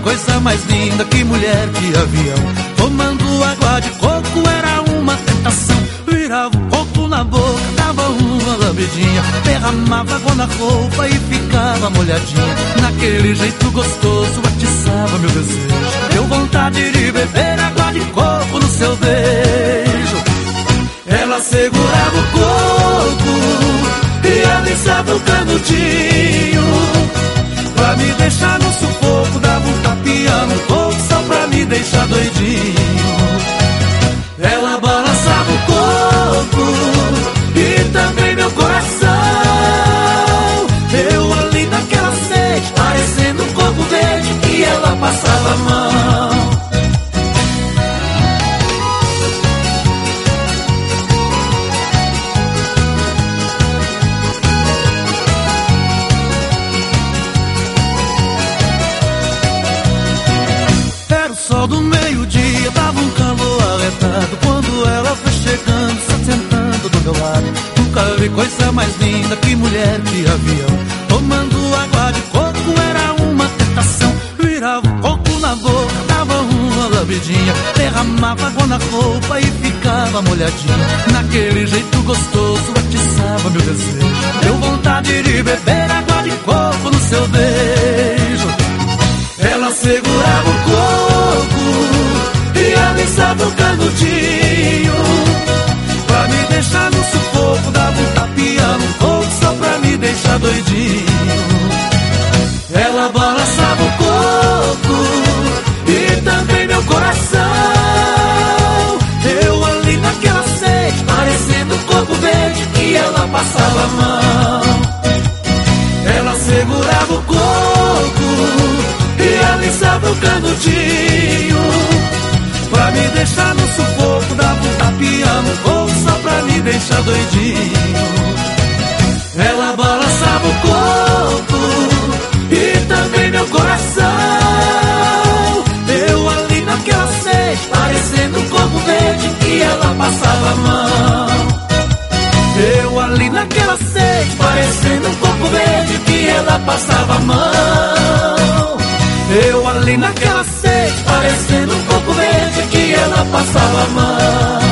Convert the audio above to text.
coisa mais linda, que mulher, que avião. Tomando água de coco era uma tentação. Virava o coco na boca, dava uma lambidinha, derramava água na roupa e ficava molhadinha. Naquele jeito gostoso atiçava meu desejo. Deu vontade de beber água de coco no seu beijo. Ela segurava o coco e alisava o canudinho, pra me deixar no sufoco. Dava um tapinha no coco só pra me deixar doidinho. Ela balançava o coco e também meu coração. Eu ali naquela sede, parecendo um coco verde, e ela passava a mão. Sol do meio-dia dava um calor arretado, quando ela foi chegando, se sentando do meu lado. Nunca vi coisa mais linda, que mulher, que avião. Tomando água de coco era uma tentação. Virava o coco na boca, dava uma lambidinha, derramava água na roupa e ficava molhadinha. Naquele jeito gostoso atiçava meu desejo. Deu vontade de beber água de coco no seu beijo. Ela segurava o coco e alisava o canudinho, pra me deixar no sufoco. Dava um tapinha no coco só pra me deixar doidinho. Ela balançava o coco e também meu coração. Eu ali naquela sede, parecendo um coco verde, e ela passava a mão. Ela segurava o coco e alisava o canudinho, pra me deixar no sufoco. Dava um tapinha no coco só pra me deixar doidinho. Ela balançava o coco e também meu coração. Eu ali naquela sede, parecendo um coco verde, e ela passava a mão. Eu ali naquela sede, parecendo um coco verde, que ela passava a mão. Eu ali naquela sede, parecendo um coco verde, que ela passava a mão.